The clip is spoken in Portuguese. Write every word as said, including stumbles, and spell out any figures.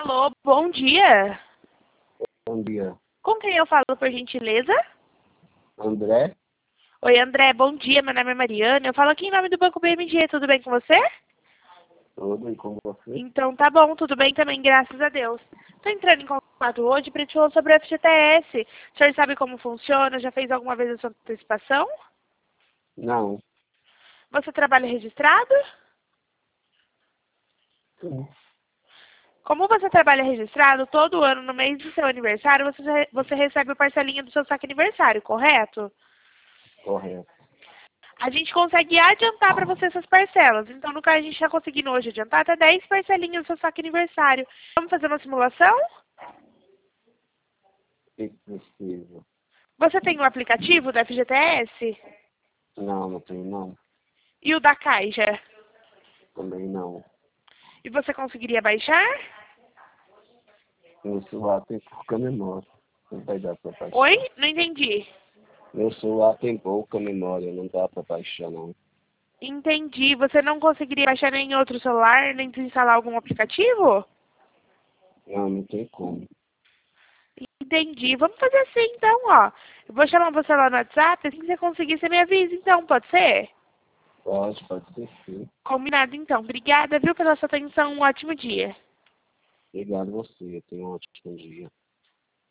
Alô, bom dia. Bom dia. Com quem eu falo, por gentileza? André? Oi, André, bom dia. Meu nome é Mariana. Eu falo aqui em nome do Banco B M G. Tudo bem com você? Tudo e com você? Então tá bom, tudo bem também, graças a Deus. Estou entrando em contato hoje para te falar sobre o F G T S. O senhor sabe como funciona? Já fez alguma vez a sua antecipação? Não. Você trabalha registrado? Sim. Como você trabalha registrado, todo ano, no mês do seu aniversário, você, re- você recebe a parcelinha do seu saque aniversário, correto? Correto. A gente consegue adiantar para você essas parcelas. Então, no caso, a gente está conseguindo hoje adiantar até dez parcelinhas do seu saque aniversário. Vamos fazer uma simulação? O que precisa? Você tem o aplicativo do F G T S? Não, não tenho não. E o da Caixa? Também não. E você conseguiria baixar? Meu celular tem pouca memória. Não vai dar pra baixar. Oi? Não entendi. Meu celular tem pouca memória, não dá pra baixar não. Entendi. Você não conseguiria baixar nem outro celular, nem desinstalar algum aplicativo? Não, não tem como. Entendi. Vamos fazer assim, então, ó. Eu vou chamar você lá no WhatsApp, assim que você conseguir, você me avisa, então, pode ser? Pode, pode ser sim. Combinado, então. Obrigada, viu, pela sua atenção. Um ótimo dia. Obrigado a você. Tenha um ótimo dia.